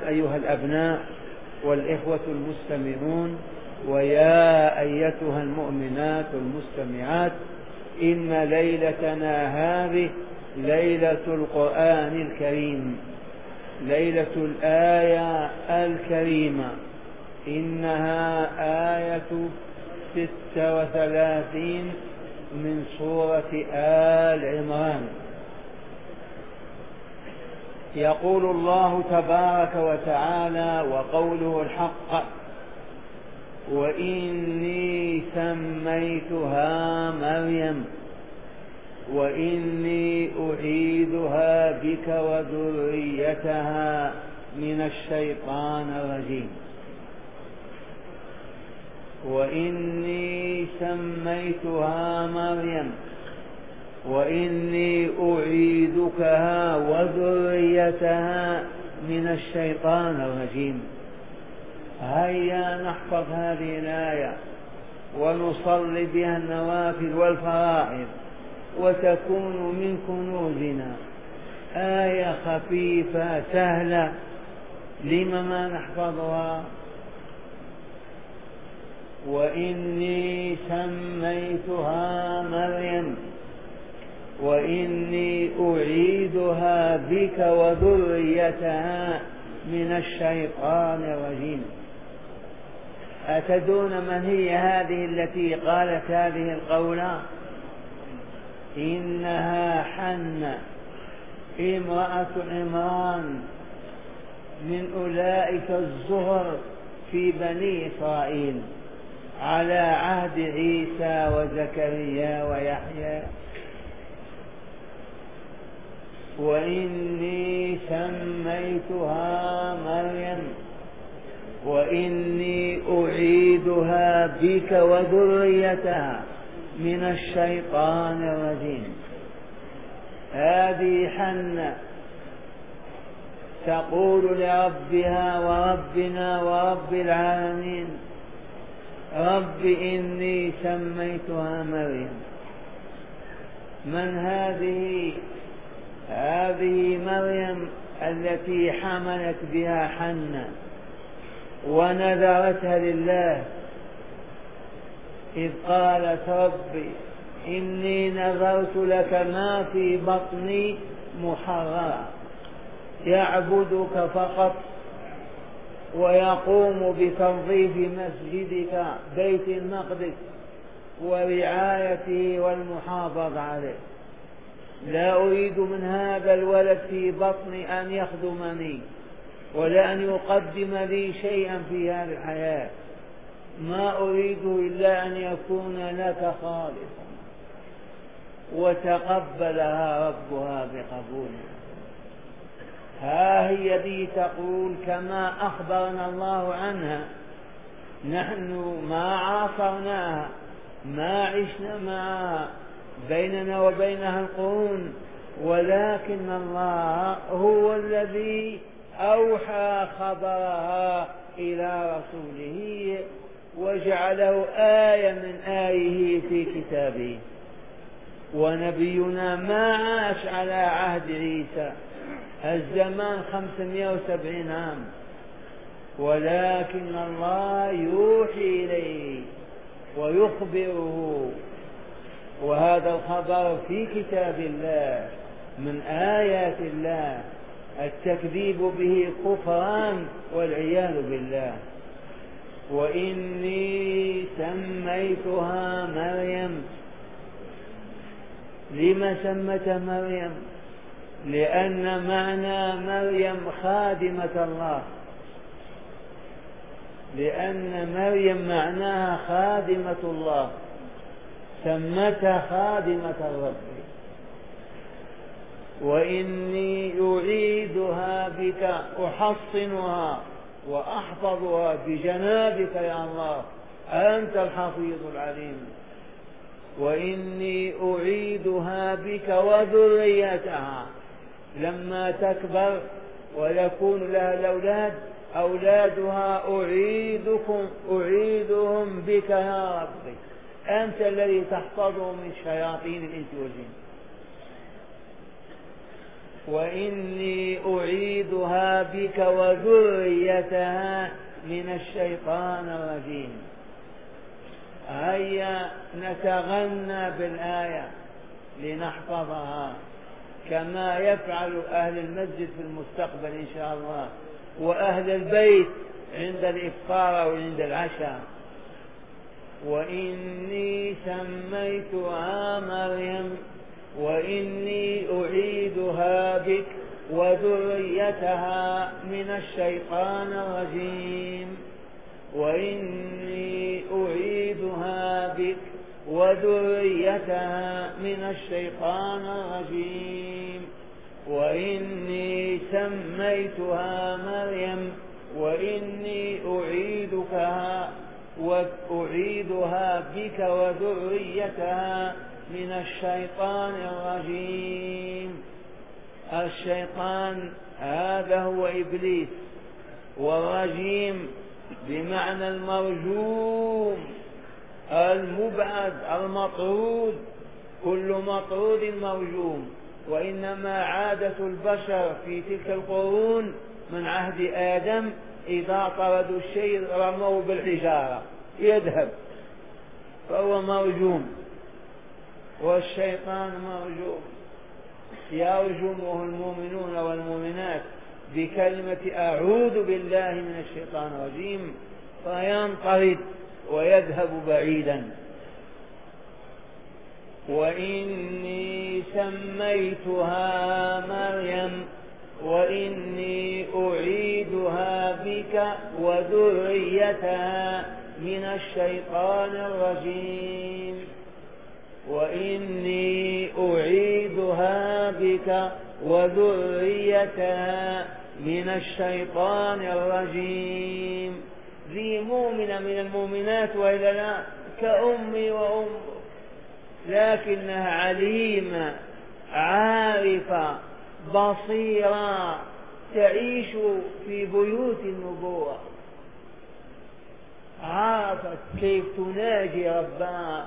أيها الأبناء والإخوة المستمعون، ويا أيتها المؤمنات المستمعات، إن ليلتنا هذه ليلة القرآن الكريم، ليلة الآية الكريمة، إنها آية 36 من سورة آل عمران. يقول الله تبارك وتعالى وقوله الحق: وإني سميتها مريم وإني أعيذها بك وذريتها من الشيطان الرجيم. وإني سميتها مريم وإني أعيذكها وذريتها من الشيطان الرجيم. هيا نحفظ هذه الآية ونصلي بها النوافل والفرائض، وتكون من كنوزنا. آية خفيفة سهلة، لم ما نحفظها؟ وإني سميتها مريم وإني أعيذها بك وذريتها من الشيطان الرجيم. أتدون من هي هذه التي قالت هذه القولة؟ إنها حنة امرأة عمران من أولئك الزهر في بني إسرائيل على عهد عيسى وزكريا ويحيى. وإني سميتها مريم وإني أعيذها بك وذريتها من الشيطان الرجيم. هذه حنة تقول لربها وربنا ورب العالمين: رب إني سميتها مريم. من هذه؟ هذه مريم التي حملت بها حنة ونذرتها لله، إذ قالت: رب إني نذرت لك ما في بطني محررا، يعبدك فقط ويقوم بتنظيف مسجدك بيت المقدس ورعايته والمحافظة عليه. لا أريد من هذا الولد في بطني أن يخدمني ولا أن يقدم لي شيئا في هذه الحياة، ما أريد إلا أن يكون لك خالصا. وتقبلها ربها بقبولها. ها هي ذي تقول كما أخبرنا الله عنها: نحن ما عاصرناها، ما عشنا معها، بيننا وبينها القرون، ولكن الله هو الذي أوحى خبرها إلى رسوله وجعله آية من آيه في كتابه. ونبينا ما عاش على عهد عيسى، الزمان 570 عام، ولكن الله يوحي إليه ويخبره، وهذا الخبر في كتاب الله من آيات الله. التكذيب به كفران والعياذ بالله. وإني سميتها مريم. لما سمتها مريم؟ لأن معنى مريم خادمة الله، لأن مريم معناها خادمة الله، سمتها خادمة الرب. وإني أعيذها بك، أحصنها وأحفظها بجنابك يا الله، أنت الحفيظ العليم. وإني أعيذها بك وذريتها لما تكبر ويكون لها الأولاد، أولادها أعيذهم بك يا ربي، أنت الذي تحفظهم من شياطين الإنس والجن. وإني أعيدها بك وذريتها من الشيطان الرجيم. هيا نتغنى بالآية لنحفظها كما يفعل أهل المسجد في المستقبل إن شاء الله، وأهل البيت عند الإفطار أو عند العشاء. وإني سميتها مريم وإني أعيدها بك وذريتها من الشيطان الرجيم. وإني أعيدها بك وذريتها من الشيطان الرجيم. وإني سميتها مريم وإني أعيدها بك وذريتها من الشيطان الرجيم. الشيطان هذا هو إبليس، والرجيم بمعنى المرجوم المبعد المطرود، كل مطرود مرجوم. وإنما عادة البشر في تلك القرون من عهد آدم إذا طردوا الشيء رموه بالحجارة يذهب، فهو مرجوم. والشيطان مرجوم، يرجمه المؤمنون والمؤمنات بكلمة أعوذ بالله من الشيطان الرجيم فينطرد ويذهب بعيدا. وإني سميتها مريم وإني أعيدها بك وذريتها من الشيطان الرجيم. وإني أعيدها بك وذريتها من الشيطان الرجيم. ذي مؤمنة من المؤمنات وإلا لا كأمي وأم، لكنها عليمة عارفة بصيرة تعيش في بيوت النبوة، عرفت كيف تناجي ربها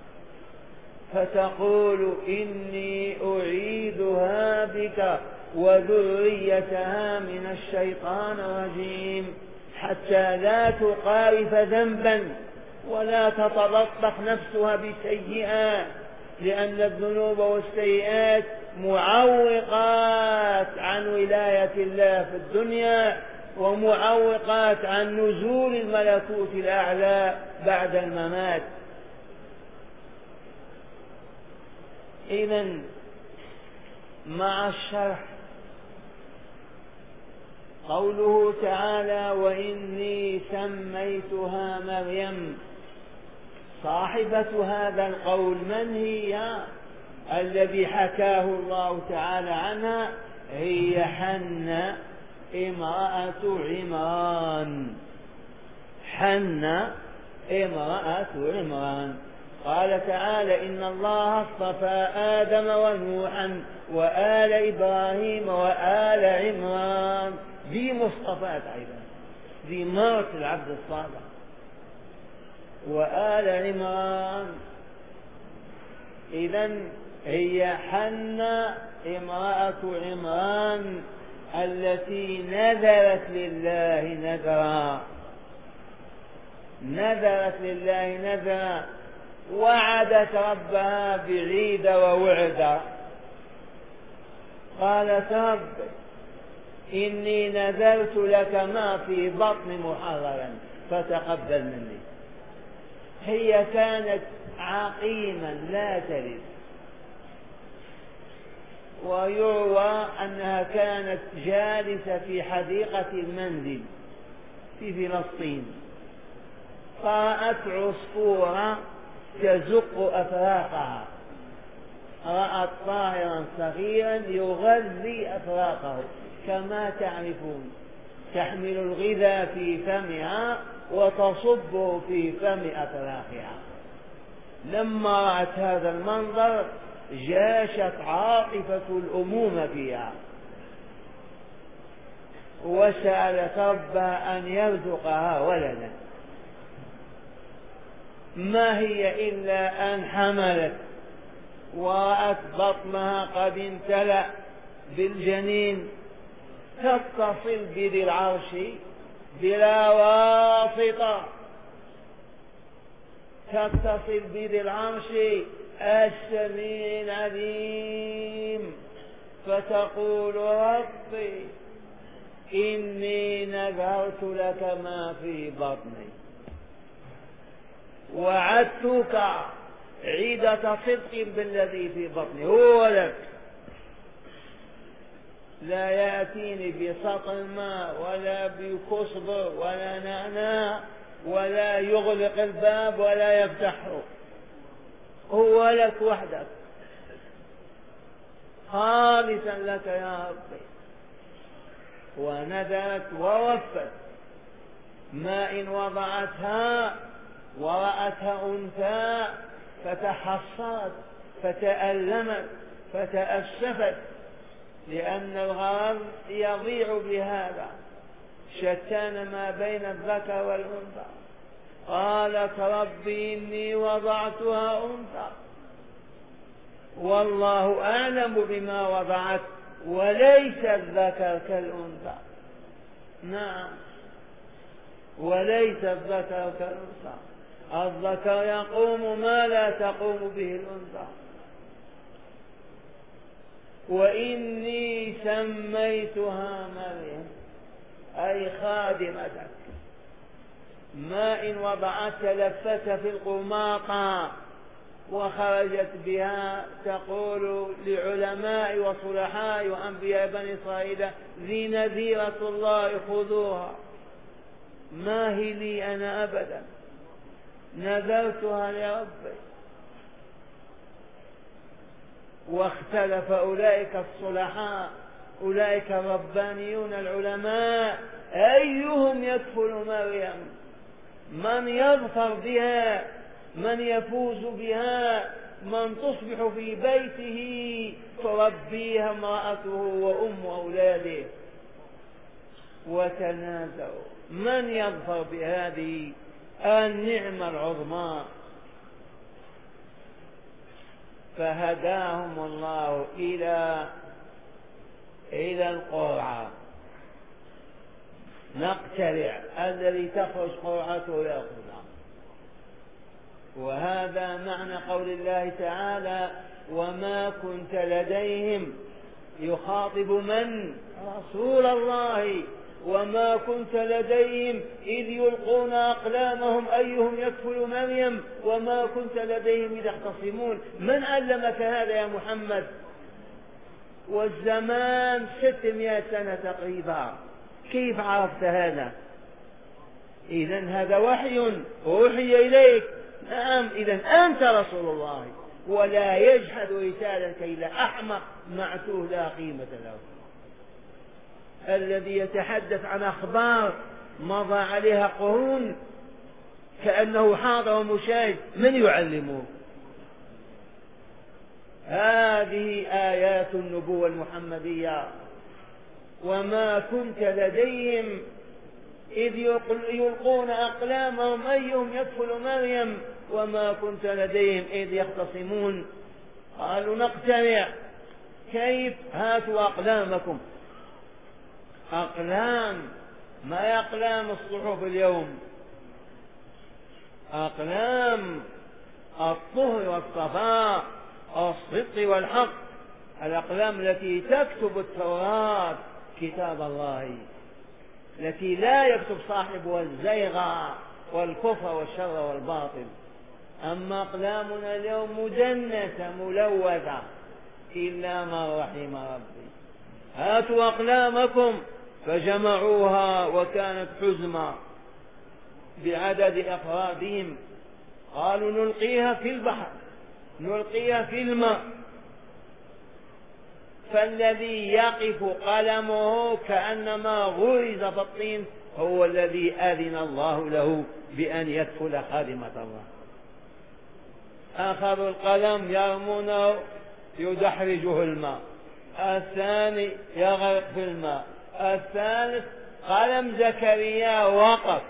فتقول إني أعيدها بك وذريتها من الشيطان الرجيم، حتى لا تقارف ذنبا ولا تتلطخ نفسها بسيئات، لأن الذنوب والسيئات معوقات عن ولاية الله في الدنيا ومعوقات عن نزول الملكوت الأعلى بعد الممات. إذن مع الشرح قوله تعالى وإني سميتها مريم، صاحبة هذا القول من هي؟ الذي حكاه الله تعالى عنها هي حنة امرأة عمران. حنة امرأة عمران. قال تعالى إن الله اصطفى آدم ونوحا وآل إبراهيم وآل عمران، ذي مصطفات أيضا، ذي مرت العبد الصالح. وآل عمران إذن هي حنة امرأة عمران التي نذرت لله نذرا، نذرت لله نذرا، وعدت ربها بعيد ووعد. قالت رب إني نذرت لك ما في بطن محررا فتقبل مني. هي كانت عقيما لا تلد، ويروى أنها كانت جالسة في حديقة المنزل في فلسطين، فرأت عصفورا تزق أفراقها، رأت طائرا صغيرا يغذي أفراقه كما تعرفون، تحمل الغذاء في فمها وتصبه في فم أفراقها. لما رأت هذا المنظر جاشت عاطفة الأمومة فيها وسألت ربها أن يرزقها ولدا. ما هي إلا أن حملت ورأت بطنها قد امتلأ بالجنين تتصل بذي العرش بلا واسطة، تتصل بذي العرش السميع العليم، فتقول ربي إني نذرت لك ما في بطني وعدتك عيدة صدق بالذي في بطني هو لك، لا يأتيني بسطل ماء ولا بكصب ولا نعناع ولا يغلق الباب ولا يفتحه، هو لك وحدك خالصا لك يا ربي. ونذرت ووفت، ما إن وضعتها ورأتها أنثى فتحصرت فتألمت فتأسفت، لأن الغرض يضيع بهذا، شتان ما بين الذكر والأنثى. قالت ربي إني وضعتها أنثى والله أعلم بما وضعت وليس الذكر كالأنثى. نعم، وليس الذكر كالأنثى، الذكر يقوم ما لا تقوم به الأنثى. وإني سميتها مريم أي خادمتك، ما إن وضعت لفت في القماطة وخرجت بها تقول لعلماء وصلحاء وأنبياء بني إسرائيل ذي نذيرة الله خذوها، ما هي لي أنا أبدا، نذرتها لربي. واختلف أولئك الصلحاء، أولئك الربانيون العلماء، أيهم يكفل مريم، من يظفر بها، من يفوز بها، من تصبح في بيته تربيها امرأته وأم أولاده. وتنازعوا من يظفر بهذه النعمة العظمى، فهداهم الله إلى القرعة، نقترع الذي تخرج قرعته يأخذها. وهذا معنى قول الله تعالى وما كنت لديهم، يخاطب من؟ رسول الله. وما كنت لديهم إذ يلقون أقلامهم أيهم يكفل مريم وما كنت لديهم إذ يختصمون. من علمك هذا يا محمد؟ والزمان 600 سنة تقريبا، كيف عرفت هذا؟ إذن هذا وحي أوحي إليك. نعم، إذن أنت رسول الله، ولا يجحد رسالتك إلا أحمق معتوه لا قيمة له، الذي يتحدث عن أخبار مضى عليها قرون كأنه حاضر ومشاهد. من يعلمه؟ هذه آيات النبوة المحمدية. وما كنت لديهم إذ يلقون أقلامهم أيهم يكفل مريم وما كنت لديهم إذ يختصمون. قالوا نقتنع، كيف؟ هاتوا أقلامكم. أقلام ما أقلام الصحف اليوم، أقلام الطهر والصفاء، الصدق والحق، الأقلام التي تكتب التوراة كتاب الله، التي لا يكتب صاحبها الزيغ والكفر والشر والباطل. أما أقلامنا اليوم مدنسة ملوثة إلا ما رحم ربي. هاتوا أقلامكم، فجمعوها وكانت حزمة بعدد أفرادهم. قالوا نلقيها في البحر، نلقيها في الماء، فالذي يقف قلمه كأنما غرز بالطين هو الذي أذن الله له بأن يكفل خادمة الله. أخذوا القلم يرمونه يدحرجه الماء، الثاني يغرق في الماء، الثالث قلم زكريا وقف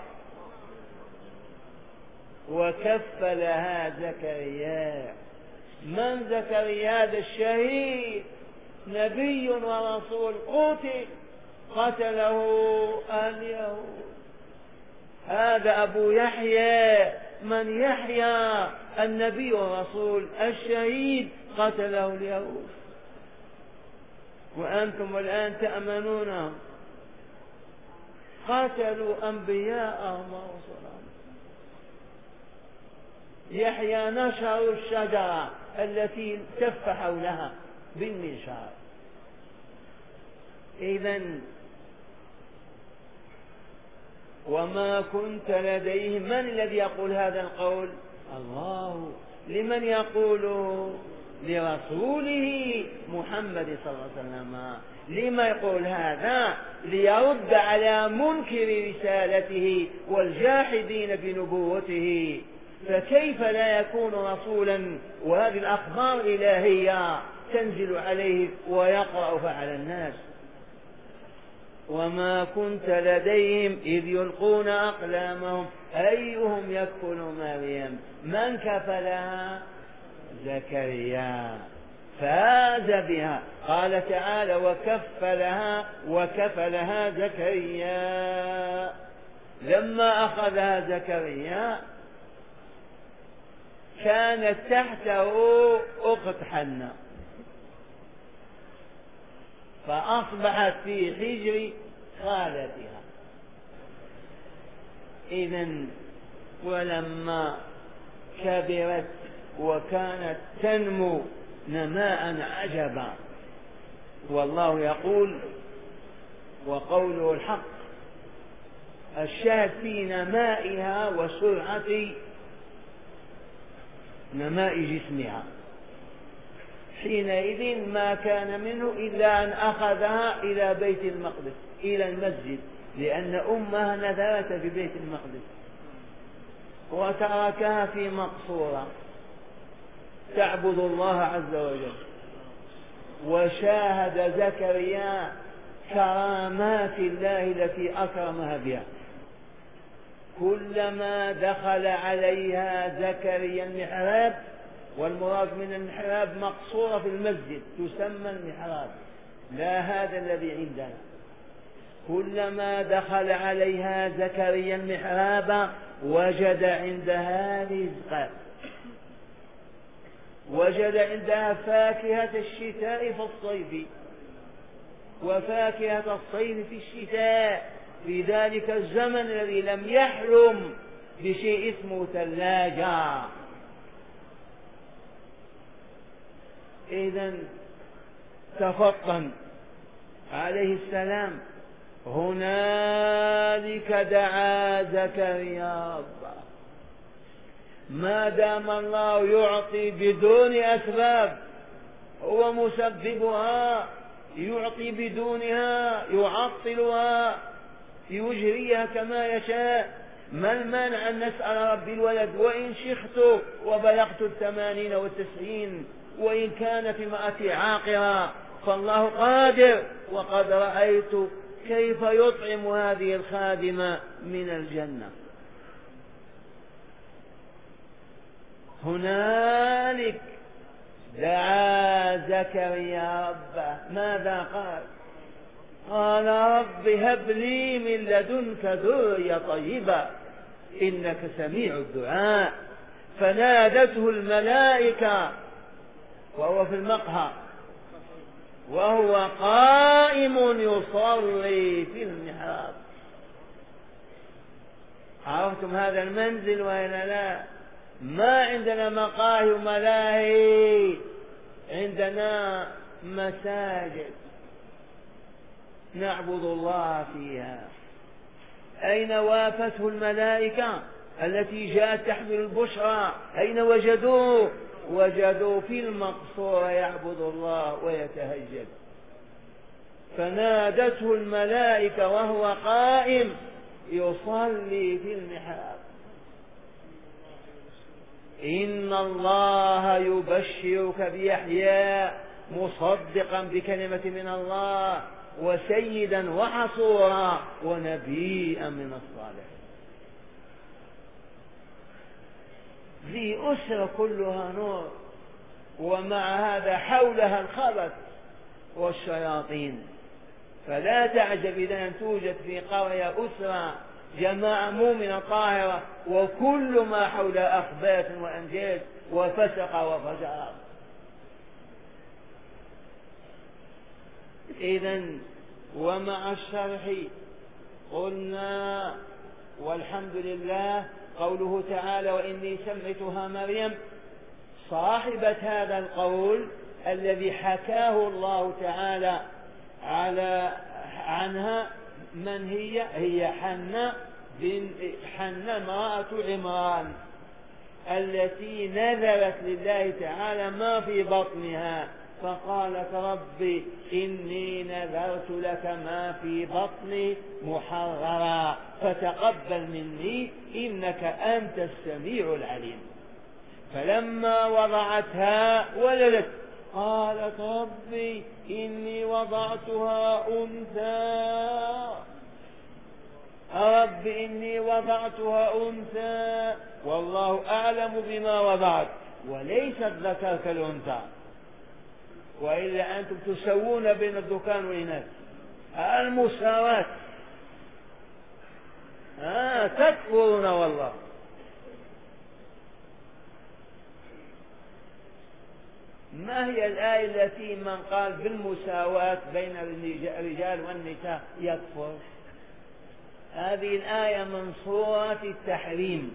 وكفلها زكريا. من زكريا؟ هذا الشهيد نبي ورسول قتله اليهود. هذا أبو يحيى من يحيى النبي والرسول الشهيد قتله اليهود، وأنتم الآن تأمنونهم. قتلوا أنبياءهم ورسلهم. يحيى نشروا الشجرة التي تف حولها بالمنشار. إذن وما كنت لديهم. من الذي يقول هذا القول؟ الله. لمن يقول؟ لرسوله محمد صلى الله عليه وسلم. لما يقول هذا؟ ليرد على منكر رسالته والجاحدين بنبوته. فكيف لا يكون رسولا وهذه الأخبار الإلهية تنزل عليه ويقرأها على الناس؟ وما كنت لديهم إذ يلقون أقلامهم أيهم يكفل مريم. من كفلها؟ زكريا، فاز بها. قال تعالى وكفلها زكريا. لما أخذها زكريا كانت تحته أخت حنة، فأصبحت في حجر خالتها. إذن ولما كبرت وكانت تنمو نماء عجبا، والله يقول وقوله الحق، الشاهد في نمائها وسرعة نماء جسمها. حينئذ ما كان منه إلا أن أخذها إلى بيت المقدس، إلى المسجد، لأن أمها نذرت ببيت المقدس، وتركها في مقصورة تعبد الله عز وجل. وشاهد زكريا كرامات الله التي أكرمها بها. كلما دخل عليها زكريا المحراب، والمراد من المحراب مقصورة في المسجد تسمى المحراب، لا هذا الذي عندنا. كلما دخل عليها زكريا المحراب وجد عندها رزقا، وجد عندها فاكهة الشتاء في الصيف وفاكهة الصيف في الشتاء، في ذلك الزمن الذي لم يحلم بشيء اسمه ثلاجة. إذن تفطن عليه السلام. هنالك دعا زكريا ربه. ما دام الله يعطي بدون أسباب، هو مسببها، يعطي بدونها، يعطلها، يجريها كما يشاء. ما المانع أن نسأل ربي الولد وإن شخت وبلغت 80 و90 وإن كانت امرأتي عاقرة، فالله قادر. وقد رأيت كيف يطعم هذه الخادمة من الجنة. هنالك دعا زكريا ربه. ماذا قال؟ قال رب هب لي من لدنك ذرية طيبة إنك سميع الدعاء. فنادته الملائكة وهو في المقهى وهو قائم يصلي في المحراب. عرفتم هذا المنزل وإلا لا؟ ما عندنا مقاهي وملاهي، عندنا مساجد نعبد الله فيها. أين وافته الملائكة التي جاءت تحمل البشرى؟ أين وجدوه؟ وجدوا في المقصورة يعبد الله ويتهجد. فنادته الملائكة وهو قائم يصلي في المحراب إن الله يبشرك بيحيى مصدقا بكلمة من الله وسيدا وحصورا ونبيا من الصالحين. ذي أسرة كلها نور، ومع هذا حولها الخبث والشياطين. فلا تعجب إذا أن توجد في قرية أسرة جماعة مؤمنة طاهرة وكل ما حول أخباث وأنجاز وفسق وفجار. إذن ومع الشرح قلنا والحمد لله قوله تعالى وإني سمعتها مريم، صاحبة هذا القول الذي حكاه الله تعالى عنها من هي؟ هي حنة امرأة عمران التي نذرت لله تعالى ما في بطنها، فقالت رب إني نذرت لك ما في بطني محررا فتقبل مني إنك أنت السميع العليم. فلما وضعتها ولدت قالت ربي إني وضعتها أنثى، رب إني وضعتها أنثى والله أعلم بما وضعت وليس الذكر كالأنثى، وإلا أنتم تسوون بين الذكر والإناث المساواة. تكفرون والله. ما هي الآية التي من قال بالمساواة بين الرجال والنساء يكفر؟ هذه الآية من سورة التحريم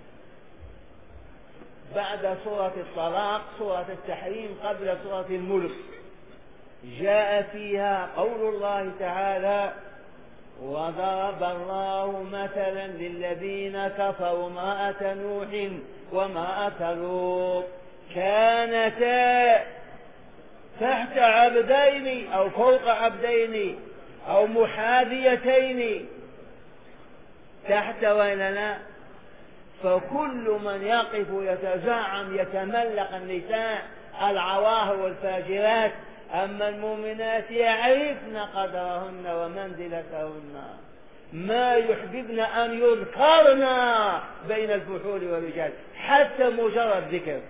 بعد سورة الطلاق، سورة التحريم قبل سورة الملك، جاء فيها قول الله تعالى وضرب الله مثلا للذين كفروا امرأة نوح وامرأة لوط كانتا تحت عبدين أو فوق عبدين أو محاذيتين تحت ويننا، فكل من يقف يتزعم يتملق النساء العواهر والفاجرات، أما المؤمنات يعرفن قدرهن ومنزلتهن ما يحببن أن يذكرن بين الفحول والرجال حتى مجرد ذكر.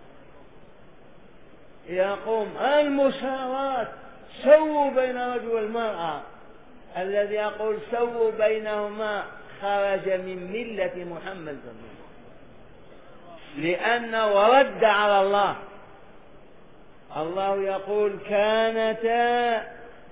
يقوم المساواة سووا بين الرجل والمرأة، الذي يقول سووا بينهما خرج من ملة محمد صلى الله عليه وسلم، لأنه ورد على الله. الله يقول كانتا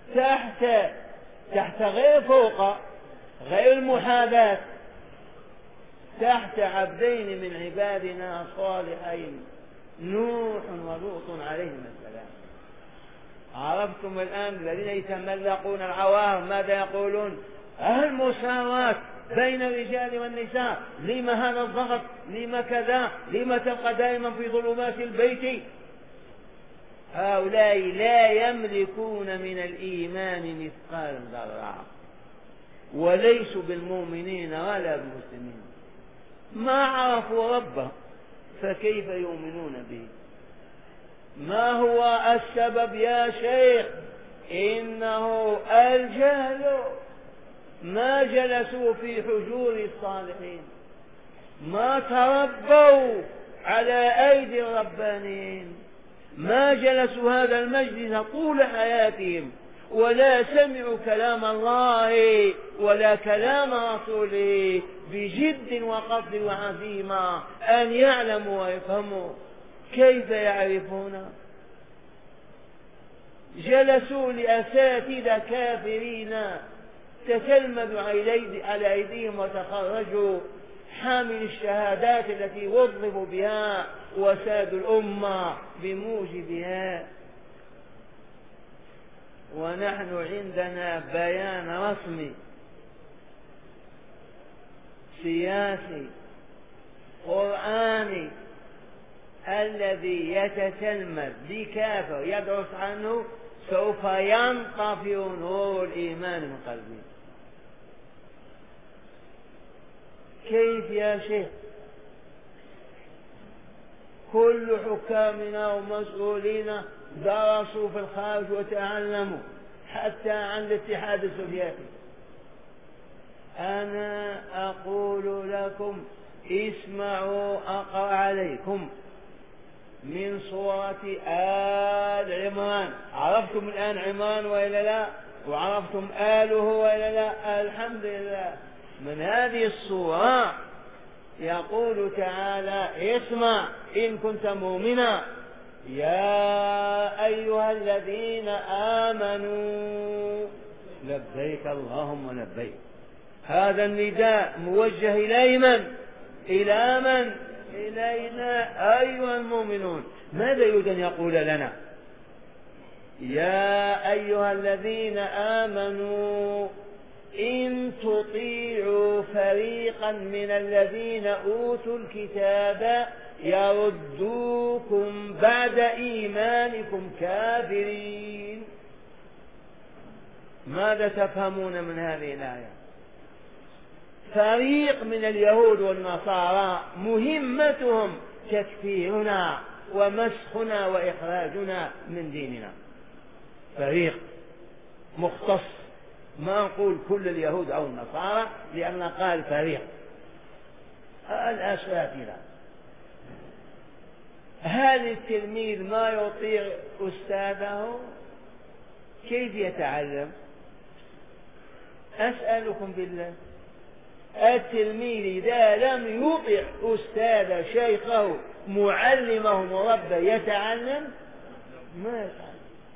تحت غير فوق غير المحاذاة، تحت عبدين من عبادنا صالحين نوح ولوط عليهما السلام. عرفتم الآن الذين يتملقون العواهر ماذا يقولون؟ المساواة بين الرجال والنساء، لما هذا الضغط؟ لما كذا؟ لما تبقى دائما في ظلمات البيت؟ هؤلاء لا يملكون من الإيمان مثقال ذرة وليسوا بالمؤمنين ولا بالمسلمين، ما عرفوا ربه فكيف يؤمنون به؟ ما هو السبب يا شيخ؟ إنه الجهل. ما جلسوا في حجور الصالحين، ما تربوا على أيدي الربانيين، ما جلسوا هذا المجلس طول حياتهم ولا سمعوا كلام الله ولا كلام رسوله بجد وقصد وعزيمة أن يعلموا ويفهموا. كيف يعرفون؟ جلسوا لأساتذة كافرين تتلمذ على أيديهم وتخرجوا حامل الشهادات التي وظفوا بها وسادوا الأمة بموجبها. ونحن عندنا بيان رسمي سياسي قرآني الذي يتتلمذ بكافر يدرس عنه سوف ينطفئ نور الإيمان من قلبه. كيف يا شيخ؟ كل حكامنا ومسؤولينا درسوا في الخارج وتعلموا حتى عن الاتحاد السوفيتي. أنا أقول لكم اسمعوا أقرأ عليكم من سورة آل عمران. عرفتم الآن عمران وإلا لا؟ وعرفتم آله وإلا لا؟ الحمد لله. من هذه السورة يقول تعالى: اسمع إن كنت مؤمنا يا أيها الذين آمنوا لبيك اللهم لبيك. هذا النداء موجه إلى من؟ إلى من؟ إلينا أيها المؤمنون. ماذا يريد أن يقول لنا؟ يا أيها الذين آمنوا إن تطيعوا فريقا من الذين أوتوا الكتاب يردوكم بعد إيمانكم كافرين. ماذا تفهمون من هذه الآية؟ فريق من اليهود والنصارى مهمتهم تكفيرنا ومسخنا وإخراجنا من ديننا. فريق مختص، ما نقول كل اليهود أو النصارى لأن قال فريق. الأساتذة، هل التلميذ ما يطيع أستاذه؟ كيف يتعلم؟ أسألكم بالله، التلميذ إذا لم يطع أستاذ شيخه معلمه مربى يتعلم؟ ما يتعلم.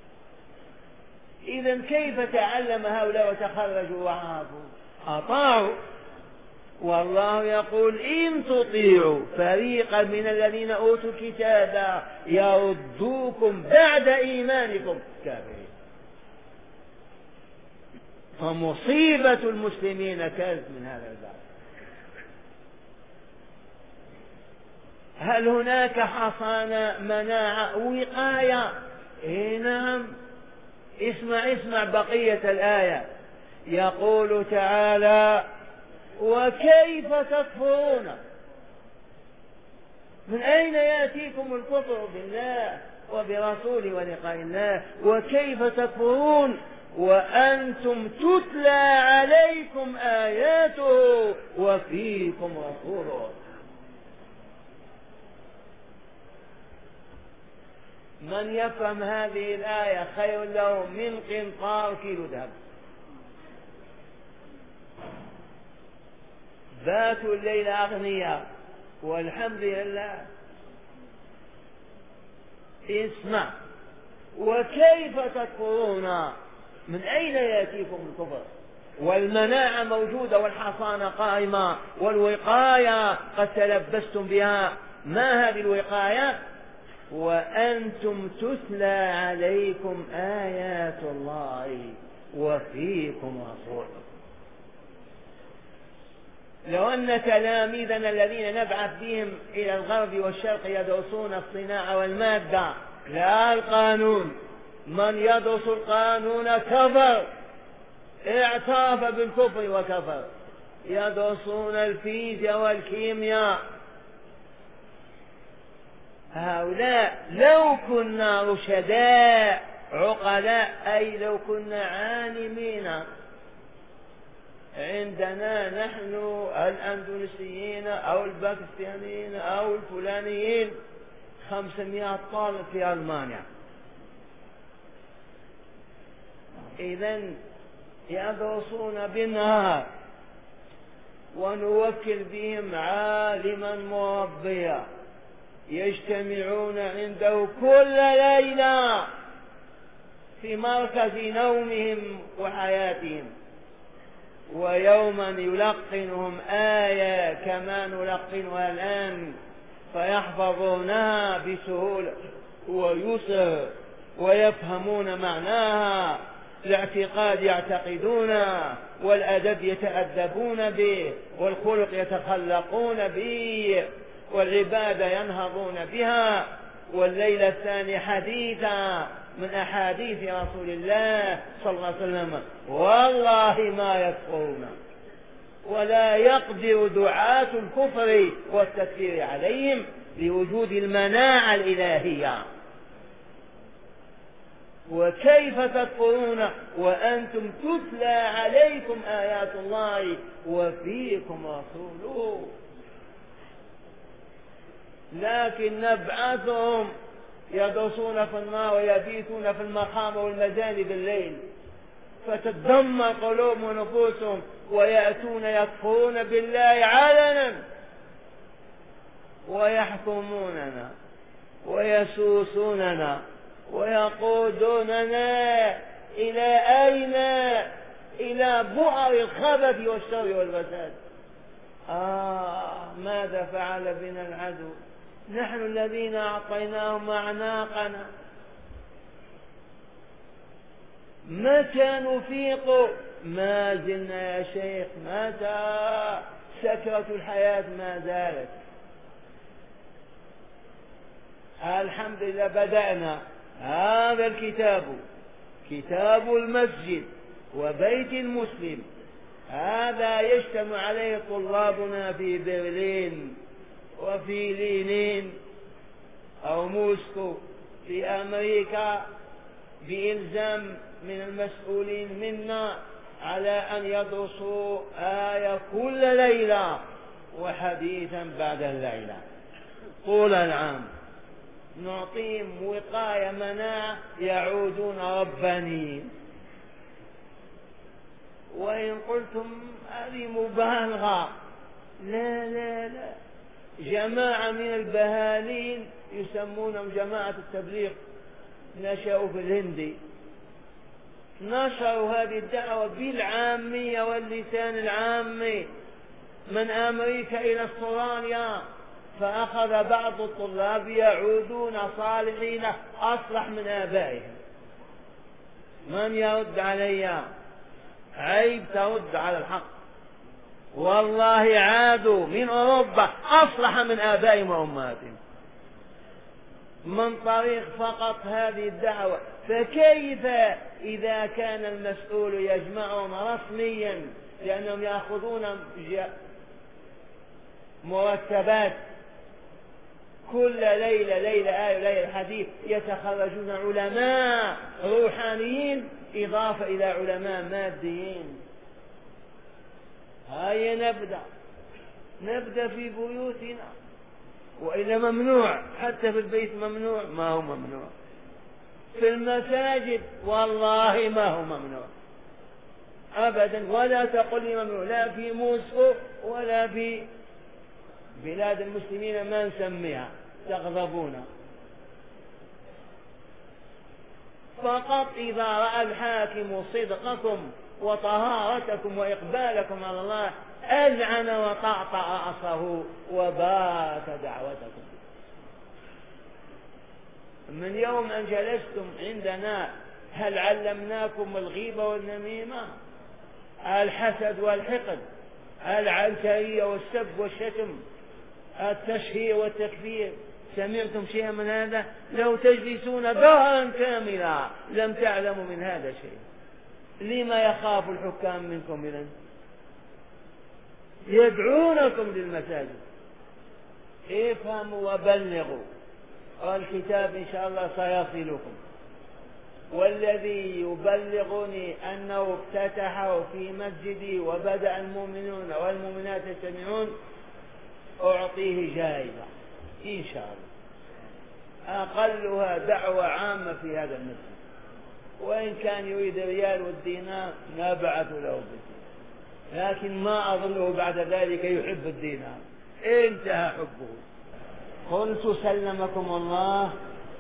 إذن كيف تعلم هؤلاء وتخرجوا وعرفوا؟ أطاعوا. والله يقول: إن تطيعوا فريقا من الذين أوتوا الكتاب يردوكم بعد إيمانكم كافرين. فمصيبة المسلمين كانت من هذا الباب. هل هناك حصانة مناعة وقاية؟ إيه نعم. اسمع بقية الآية. يقول تعالى: وكيف تكفرون؟ من أين يأتيكم الكفر بالله وبرسوله ولقاء الله؟ وكيف تكفرون وأنتم تتلى عليكم آياته وفيكم رسوله. من يفهم هذه الآية خير له من قنطار كيلو ذهب. باتوا الليل أغنياء والحمد لله. اسمع: وكيف تكفرون؟ من أين يأتيكم الكفر؟ والمناعة موجودة والحصانة قائمة والوقاية قد تلبستم بها. ما هذه الوقاية؟ وأنتم تتلى عليكم آيات الله وفيكم رسوله. لو أن تلاميذنا الذين نبعث بهم إلى الغرب والشرق يدرسون الصناعة والمادة لا القانون، من يدرس القانون كفر، اعترف بالكفر وكفر. يدرسون الفيزياء والكيمياء. هؤلاء لو كنا رشداء عقلاء، أي لو كنا عالمين، عندنا نحن الأندونيسيين أو الباكستانيين أو الفلانيين 500 طالب في ألمانيا. إذن يدرسون بالنهار ونوكل بهم عالما مربيا يجتمعون عنده كل ليلة في مركز نومهم وحياتهم، ويوما يلقنهم آية كما نلقنها الآن فيحفظونها بسهولة ويسر ويفهمون معناها. الاعتقاد يعتقدونه، والأدب يتأدبون به، والخلق يتخلقون به، والعبادة ينهضون بها. والليلة الثانية حديثة من أحاديث رسول الله صلى الله عليه وسلم: والله ما يكفرون. ولا يقدر دعاة الكفر والتكفير عليهم لوجود المناعة الإلهية. وكيف تكفرون وأنتم تتلى عليكم آيات الله وفيكم رسوله. لكن نبعثهم يدرسون في النار ويبيتون في المخام والمزاني بالليل، فتدمر قلوبهم ونفوسهم ويأتون يكفرون بالله علنا ويحكموننا ويسوسوننا ويقودوننا إلى أين؟ إلى بؤر الخبث والشر والفساد. ماذا فعل بنا العدو؟ نحن الذين أعطيناهم أعناقنا. متى نفيق؟ ما زلنا يا شيخ، متى؟ سكرة الحياة ما زالت. الحمد لله بدأنا هذا الكتاب، كتاب المسجد وبيت المسلم، هذا يجتمع عليه طلابنا في برلين وفي لينين أو موسكو في أمريكا، بإلزام من المسؤولين منا على أن يدرسوا آية كل ليلة وحديثا بعد الليلة طول العام. نعطيهم وقاية مناعة، يعودون ربانيين. وإن قلتم هذه مبالغة، لا لا لا، جماعة من البهالين يسمونهم جماعة التبليغ نشأوا في الهند، نشروا هذه الدعوة بالعامية واللسان العامي من أمريكا إلى استراليا، فأخذ بعض الطلاب يعودون صالحين أصلح من آبائهم. من يرد علي؟ عيب ترد على الحق. والله عادوا من أوروبا أصلح من آبائهم وأمهاتهم من طريق فقط هذه الدعوة. فكيف إذا كان المسؤول يجمعهم رسميا لأنهم يأخذون مرتبات كل ليلة آية ليلة حديث، يتخرجون علماء روحانيين إضافة إلى علماء ماديين. هيا نبدأ في بيوتنا، وإلا ممنوع، حتى في البيت ممنوع. ما هو ممنوع في المساجد، والله ما هو ممنوع أبدا، ولا تقل لي ممنوع، لا في موسكو ولا في بلاد المسلمين ما نسميها، تغضبون. فقط إذا رأى الحاكم صدقكم وطهارتكم وإقبالكم على الله أذعن وطعطع رأسه وبات دعوتكم. من يوم أن جلستم عندنا هل علمناكم الغيبة والنميمة، الحسد والحقد، العنترية والسب والشتم، التشهير والتكفير؟ سمعتم شيئا من هذا؟ لو تجلسون دهرا كاملا لم تعلموا من هذا شيء. لما يخاف الحكام منكم إذن؟ يدعونكم للمساجد. افهموا وبلغوا، والكتاب إن شاء الله سيصلكم. والذي يبلغني أنه افتتحه في مسجدي وبدأ المؤمنون والمؤمنات يستمعون أعطيه جائزة إن شاء الله، أقلها دعوة عامة في هذا المسجد، وإن كان يريد الريال والدينار نبعث له بالدينار، لكن ما أظنه بعد ذلك يحب الدينار، انتهى حبه. قلت سلمكم الله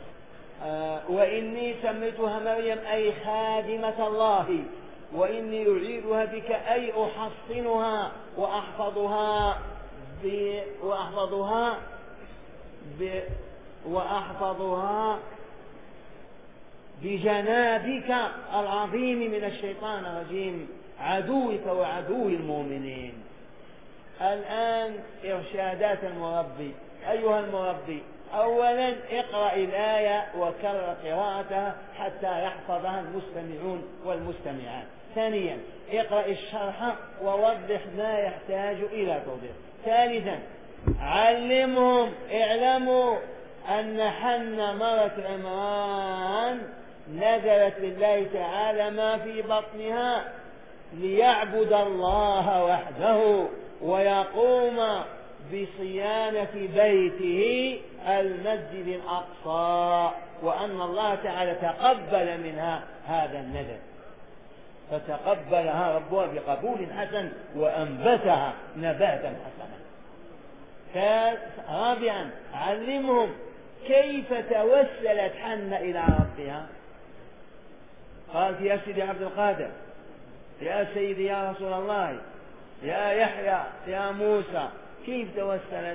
وإني سميتها مريم أي خادمة الله، وإني أعيدها بك أي أحصنها وأحفظها بجنابك العظيم من الشيطان الرجيم عدوك وعدو المؤمنين. الآن إرشادات المربي. أيها المربي، أولا اقرأ الآية وكرر قراءتها حتى يحفظها المستمعون والمستمعات. ثانيا اقرأ الشرح ووضح ما يحتاج إلى توضيح. ثالثا علمهم، اعلموا أن حن مرة عمران نزلت لله تعالى ما في بطنها ليعبد الله وحده ويقوم بصيانة بيته المسجد الأقصى، وأن الله تعالى تقبل منها هذا النذر، فتقبلها ربها بقبول حسن وأنبتها نباتا حسنا. رابعا علمهم كيف توسلت حنة إلى ربها. قالت يا سيدي عبد القادر، يا سيدي يا رسول الله، يا يحيى، يا موسى، كيف توسلت؟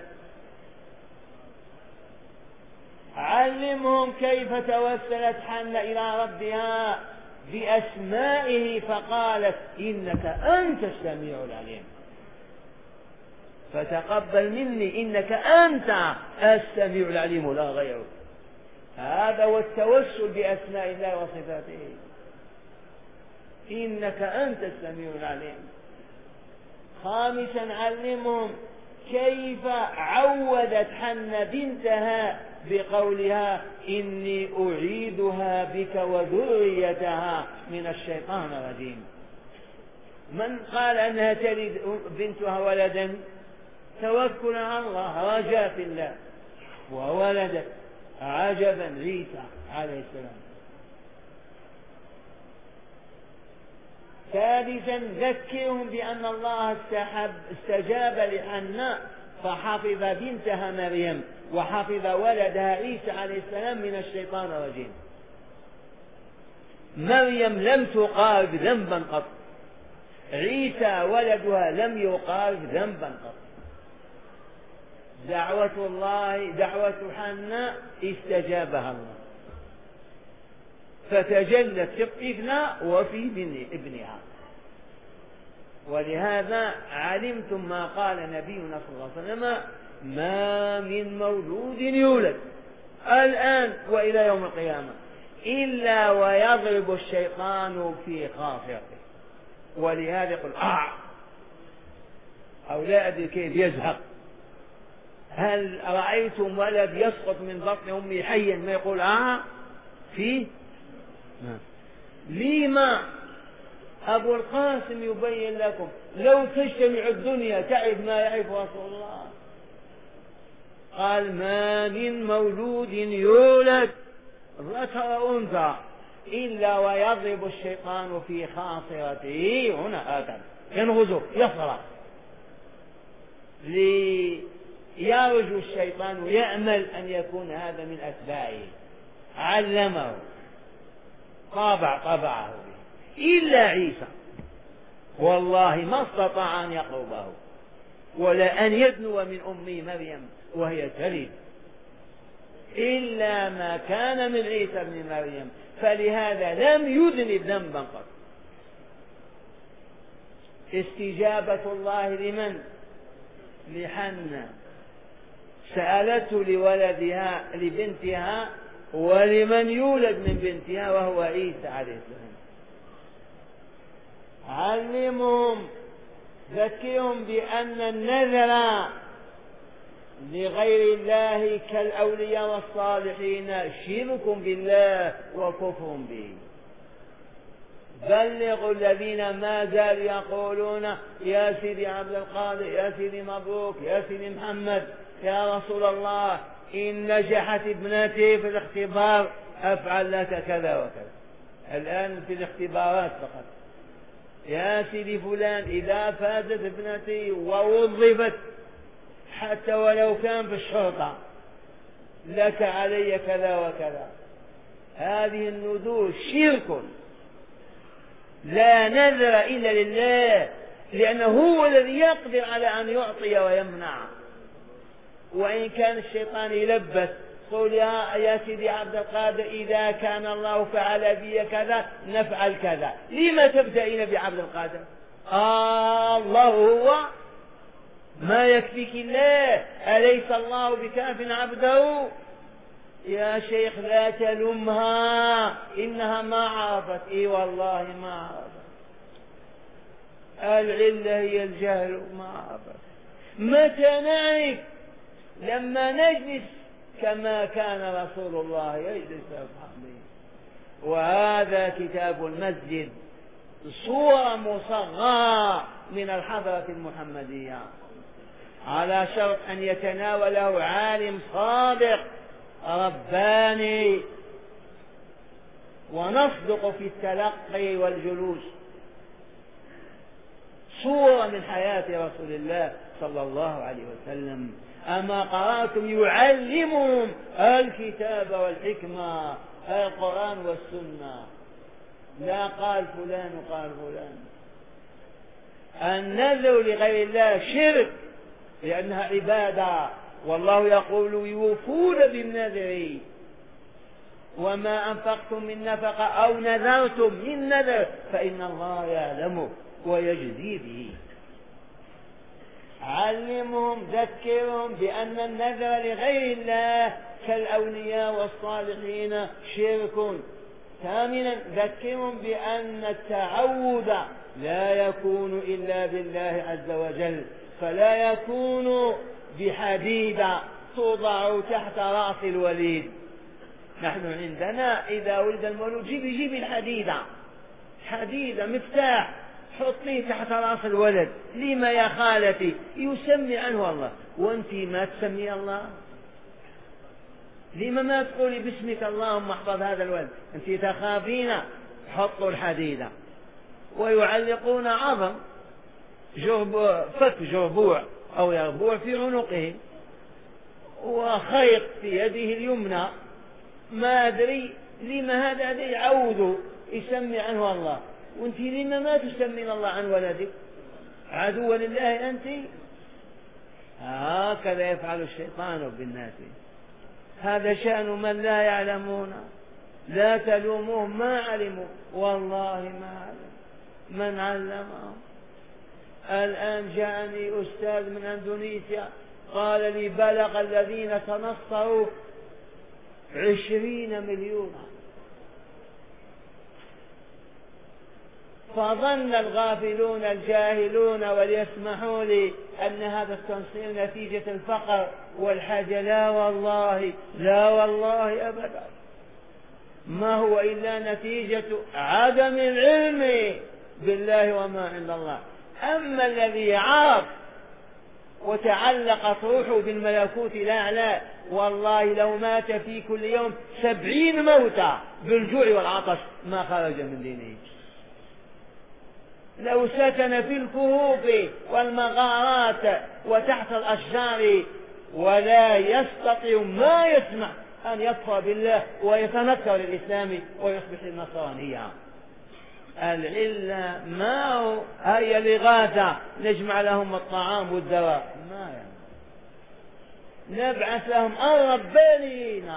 علمهم كيف توسلت حنة إلى ربها بأسمائه، فقالت إنك أنت السميع العليم، فتقبل مني إنك أنت السميع العليم لا غيره. هذا هو التوسل بأسماء الله وصفاته، إنك أنت السميع العليم. خامسا علمهم كيف عوذت حنة بنتها بقولها إني أعيدها بك وذريتها من الشيطان الرجيم. من قال أنها تلد بنتها ولدا توكلا على الله رجاء في الله، وولدت عجبا عيسى عليه السلام. ثالثا ذكرهم بأن الله استجاب لحناء فحفظ بنتها مريم وحفظ ولدها عيسى عليه السلام من الشيطان الرجيم. مريم لم تقارب ذنبا قط، عيسى ولدها لم يقارب ذنبا قط. دعوة حناء استجابها الله، فتجلت في الطفلة وفي ابنها. ولهذا علمتم ما قال نبينا صلى الله عليه وسلم ما من مولود يولد الآن وإلى يوم القيامة إلا ويضرب الشيطان في خاصرته. ولهذا يقول أو لا أدري كيف يزهق. هل رأيتم ولد يسقط من بطن أمه حيا ما يقول فيه؟ لما أبو القاسم يبين لكم لو تجتمع الدنيا تعرف ما يعرف رسول الله. قال ما من مولود يولد ذكر أنثى إلا ويضرب الشيطان في خاصرته هنا هكذا ينغزه يصرخ ليرجو الشيطان ويأمل أن يكون هذا من أتباعه. علمه طبعه إلا عيسى والله ما استطاع أن يقربه ولا أن يدنو من أمه مريم وهي تلد إلا ما كان من عيسى ابن مريم، فلهذا لم يذنب ذنبا قط. استجابة الله لمن؟ لحنة، سألته لولدها لبنتها ولمن يولد من بنتها وهو عيسى عليه السلام. علمهم ذكرهم بأن النذر لغير الله كالأولياء والصالحين شرك بالله وكفر به. بلغوا الذين ما زالوا يقولون يا سيدي عبد القادر، يا سيدي مبروك، يا سيدي محمد، يا رسول الله إن نجحت ابنتي في الاختبار أفعل لك كذا وكذا. الآن في الاختبارات فقط. يا سيدي فلان إذا فازت ابنتي ووظفت حتى ولو كان في الشرطة لك علي كذا وكذا. هذه النذور شرك، لا نذر إلا لله، لأنه هو الذي يقدر على أن يعطي ويمنع. وإن كان الشيطان يلبس قول يا سيدي عبد القادر إذا كان الله فعل بي كذا نفعل كذا. لما تبدأين بعبد القادر؟ الله هو ما يكفيك الله، أليس الله بكاف عبده؟ يا شيخ لا تلمها إنها ما عرفت. إي والله ما عرفت، العلة هي الجهل ما عرفت. متى نعرف؟ لما نجلس كما كان رسول الله يجلس أصحابه. وهذا كتاب المسجد صورة مصغرة من الحضرة المحمدية. على شرط أن يتناوله عالم صادق رباني، ونصدق في التلقي والجلوس. صورة من حياة رسول الله صلى الله عليه وسلم. أما قرأتم يعلمهم الكتاب والحكمة، القرآن والسنة، لا قال فلان وقال فلان. النذر لغير الله شرك لأنها عبادة، والله يقول يوفون بالنذر، وما أنفقتم من نفقة أو نذرتم من نذر فإن الله يعلمه ويجزي به. علمهم ذكرهم بأن النذر لغير الله كالأولياء والصالحين شرك. ثامنا ذكرهم بأن التعوذ لا يكون إلا بالله عز وجل، فلا يكون بحديدة توضع تحت رأس الوليد. نحن عندنا إذا ولد المولود جيب الحديدة، حديدة مفتاح حطيه تحت رأس الولد. لما يا خالتي؟ يسمي عنه الله. وانت ما تسمي الله؟ لما ما تقولي باسمك اللهم احفظ هذا الولد؟ انت تخافين. حطوا الحديدة ويعلقون عظم فك جربوع أو يربوع في عنقه، وخيط في يده اليمنى. ما أدري لما هذا يعوذ يسمي عنه الله، وانت لما ما تسمين الله عن ولدك؟ عدو لله أنت. هكذا يفعل الشيطان بالناس. هذا شأن من لا يعلمون. لا تلوموهم، ما علموا، والله ما علموا. من علمهم؟ الآن جاءني أستاذ من أندونيسيا قال لي بلغ الذين تنصروا 20 مليون. فظن الغافلون الجاهلون وليسمحوا لي أن هذا التنصير نتيجة الفقر والحاجة. لا والله، لا والله أبدا، ما هو إلا نتيجة عدم العلم بالله وما عند الله. أما الذي عرف وتعلقت روحه بالملكوت الأعلى، والله لو مات في كل يوم 70 موتى بالجوع والعطش ما خرج من دينه. لو سكن في الكهوف والمغارات وتحت الأشجار ولا يستطيع ما يسمع أن يكفر بالله ويتنكر للإسلام ويصبح النصرانية. العلة ما هو هي الإغاثة نجمع لهم الطعام والدواء، ما يعني. نبعث لهم الربانيين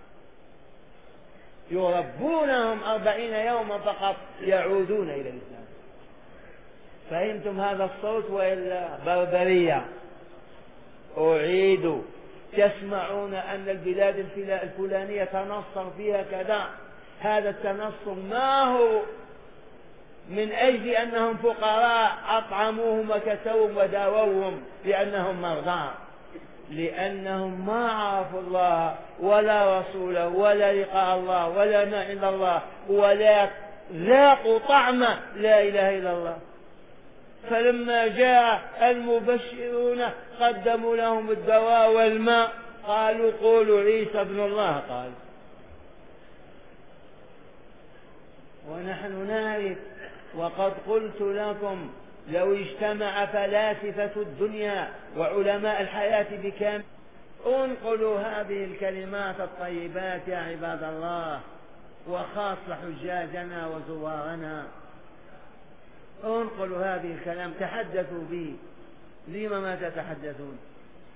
يربونهم 40 يوما فقط يعودون إلى الإسلام. فهمتم هذا الصوت وإلا بربرية؟ أعيد. تسمعون أن البلاد الفلانية تنصر فيها كذا. هذا التنصر ما هو من أجل أنهم فقراء أطعموهم وكسوهم وداووهم لأنهم مرضى، لأنهم ما عرفوا الله ولا رسوله ولا لقاء الله ولا ما عند الله ولا ذاقوا طعم لا إله إلا الله. فلما جاء المبشرون قدموا لهم الدواء والماء، قالوا قولوا عيسى ابن الله قال. ونحن نعرف، وقد قلت لكم لو اجتمع فلاسفة الدنيا وعلماء الحياة بكامل انقلوا هذه الكلمات الطيبات يا عباد الله، وخاصة حجاجنا وزوارنا، انقلوا هذه الكلام، تحدثوا به. لما ما تتحدثون؟